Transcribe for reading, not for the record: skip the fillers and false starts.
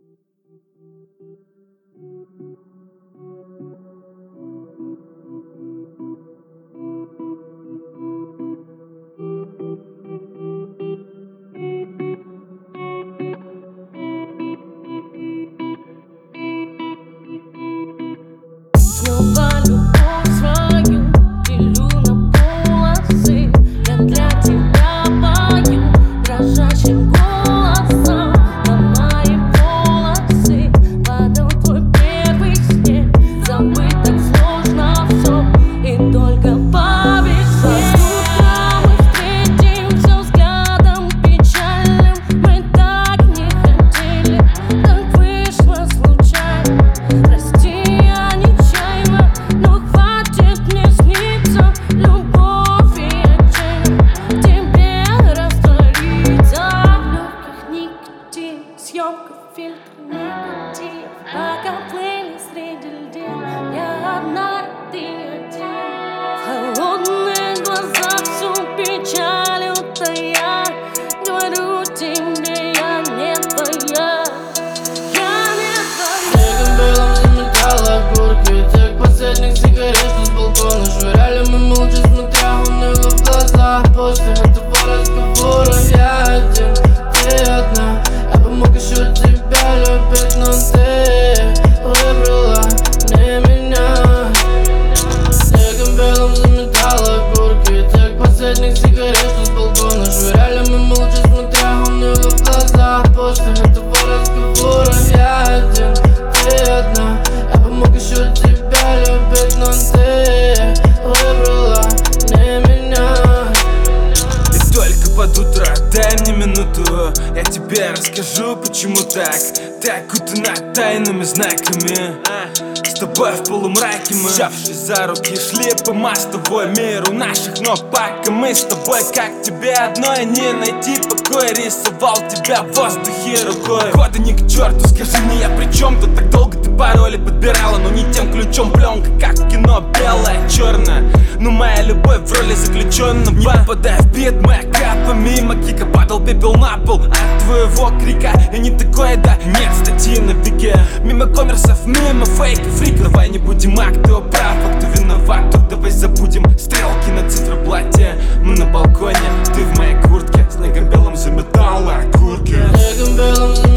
Снова любовь свою делю на полосы. Я для тебя пою дрожащим голосом. На мои волосы падал твой первый снег. Забыть так сложно все, и только по весне. Мы встретимся взглядом печальным. Мы так не хотели, так вышло случайно. Прости, я нечаянно, но хватит мне сниться любовь и отчаяние тебе раствориться. В легких никотин, съемка фильтр негатив. Пока плыли среди льдин, я одна, ты один. Холодные глаза всю печаль утая. Говорю тебе, я не твоя. Я не твоя. Снегом белым заметала окурки тех последних сигарет, что с балкона швыряли. Мы молча, смотря уныло в глаза. После этого разговора я один, ты одна. Я бы мог еще тебя любить, но ты выбрала не меня. Снегом белым заметала окурки тех последних сигарет, что с балкона швыряли. Мы молча, смотря уныло в глаза. После этого разговора я один, ты одна. Я бы мог еще тебя любить, но ты выбрала не меня. И только под утро, дай мне минуту, я тебе расскажу, почему так. Ты окутана тайными знаками. С тобой в полумраке мы, взявшись за руки, шли по мостовой миру наших ног. Пока мы с тобой, как тебе одной не найти покой. Рисовал тебя в воздухе рукой. Годы ни к черту, скажи мне, я при чем тут? Так долго ты пароли подбирала, но не тем ключом. Пленка, как в кино, белая, черная. Но моя любовь в роли заключенного. Не попадая в бит, моя капа мимо кика. Падал пепел на пол от твоего крика. Я не такой, да, нет статьи на веке. Мимо коммерсов, мимо фейков, фрик. Давай не будем, а кто прав, а кто виноват, тут давай забудем. Стрелки на циферблате, мы на балконе, ты в моей куртке. Снегом белым заметала окурки. Снегом белым